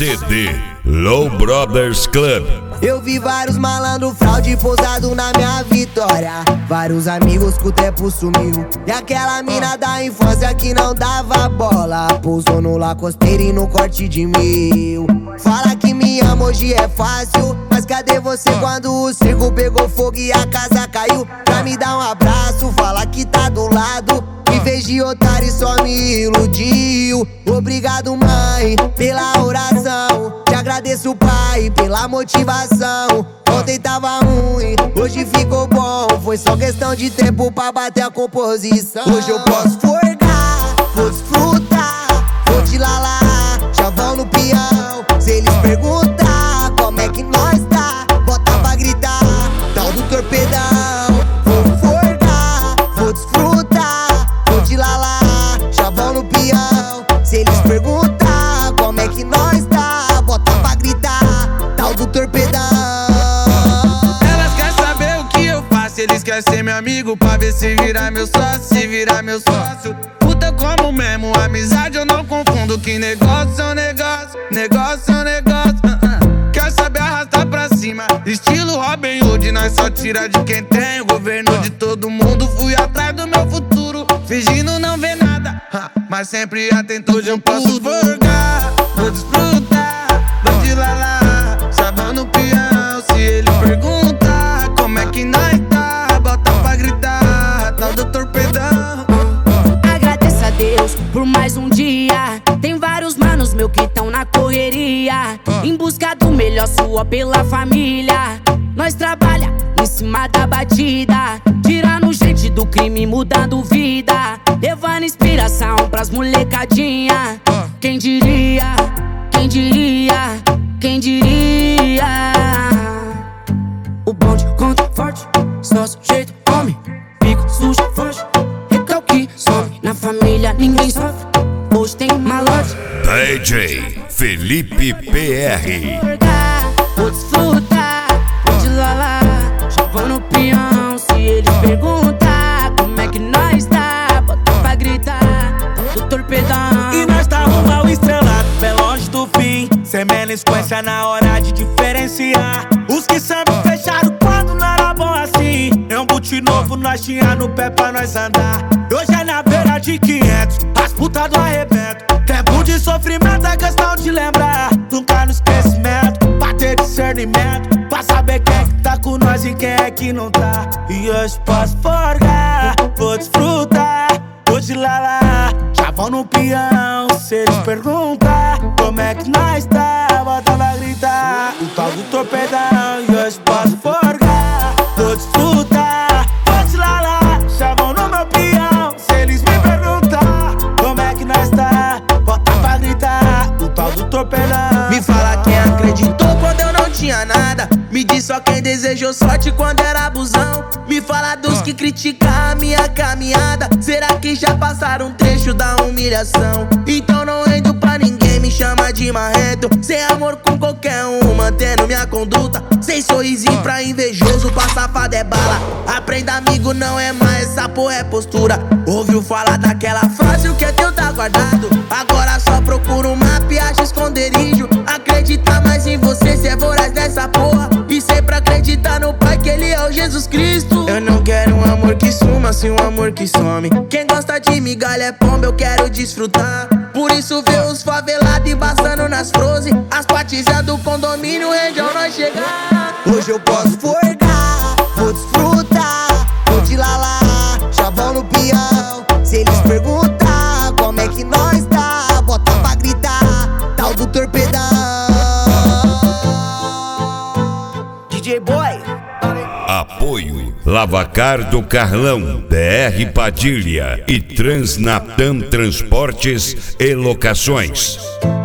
CD Low Brothers Club. Eu vi vários malandro fraude pousado na minha vitória. Vários amigos que o tempo sumiu. E aquela mina da infância que não dava bola pousou no Lacosteiro e no corte de 1000. Fala que me ama, hoje é fácil, mas cadê você quando o circo pegou fogo e a casa caiu? Pra me dar um abraço, fala que tá do lado. Me fez de otário e só me iludiu. Obrigado, mãe, pela oração. Te agradeço, pai, pela motivação. Ontem tava ruim, hoje ficou bom. Foi só questão de tempo pra bater a composição. Hoje eu posso forgar, vou desfrutar, vou te lalar, chavão no peão. Se eles perguntar como é que nós tá, bota pra gritar, tal do torpedão. Vou forgar, vou desfrutar, vou te lalar, chavão no peão. Se eles perguntar como é que nós tá, bota pra gritar, tal do torpedão. Elas querem saber o que eu faço, eles querem ser meu amigo pra ver se virar meu sócio, se virar meu sócio. Puta como mesmo, amizade eu não confundo, que negócio é um negócio, negócio é um negócio. Quer saber arrastar pra cima, estilo Robin Hood, nós só tira de quem tem. O governo de todo mundo, fui atrás do meu futuro, fingindo não ver nada, mas sempre atento. Hoje eu posso forgar, vou desfrutar, vou te lalar, chavão no peão. Se ele perguntar como é que nós tá, bota pra gritar, tal do torpedão. Agradeço a Deus por mais um dia. Tem vários manos meu que tão na correria, em busca do melhor, sua pela família. Nós trabalha em cima da batida, tirando gente do crime, mudando vida, levando inspiração pras molecadinha. Quem diria, quem diria, quem diria? O bonde conta forte, só sujeito come, pico sujo, foge, recalque, sobe. Na família ninguém sofre, hoje tem malote. DJ Felipe PR. Vou desfrutar, vou te lalar, chavão no peão. Se eles perguntar como é que nós tá, bota pra gritar, do torpedão. E nós tá rumo ao estrelado, bem longe do fim, sem melisquência na hora de diferenciar. Os que sempre fecharam quando não era bom assim, é um boot novo, nós tinha no pé pra nós andar. Hoje é na beira de 500, as putas do arrebento. Tempo de sofrimento é questão de lembrar, nunca no esquecimento, pra ter discernimento, pra saber quem é que tá com nós e quem é que não tá. E hoje posso forgar, vou desfrutar, vou te lalar, chavão no peão. Se eles perguntar como é que nós tá, bota pra gritar, o tal do torpedão. E hoje posso forgar, vou desfrutar, vou te lalar, chavão no meu peão. Se eles me perguntar como é que nós tá, bota pra gritar, o tal do torpedão. Me fala quem acreditou quando eu não tinha nada, me diz só quem desejou sorte quando era abusão. Me fala dos que criticam a minha caminhada, será que já passaram um trecho da humilhação? Então não rendo pra ninguém, me chama de marrento, sem amor com qualquer um, mantendo minha conduta, sem sorrisinho pra invejoso, pra safado é bala. Aprenda amigo, não é mais, essa porra é postura. Ouviu falar daquela frase, o que é teu tá guardado, agora só procura um mapa e acha esconderijo. Acredita mais em você, cê é voraz dessa porra, e sempre acreditar no Pai, que Ele é o Jesus Cristo. Eu não quero um amor que suma, sim um amor que some. Quem gosta de migalha é pomba, eu quero desfrutar. Por isso vê os favelados embaçando nas frozen, as patizas do condomínio rende ao nós chegar. Hoje eu posso forgar, vou desfrutar, vou te lalar, chavão no peão. Se eles perguntar como é que nós tá, bota pra gritar, tal do torpedão. DJ Boy. Apoio Lavacar do Carlão, DR Padilha e Transnatam Transportes e Locações.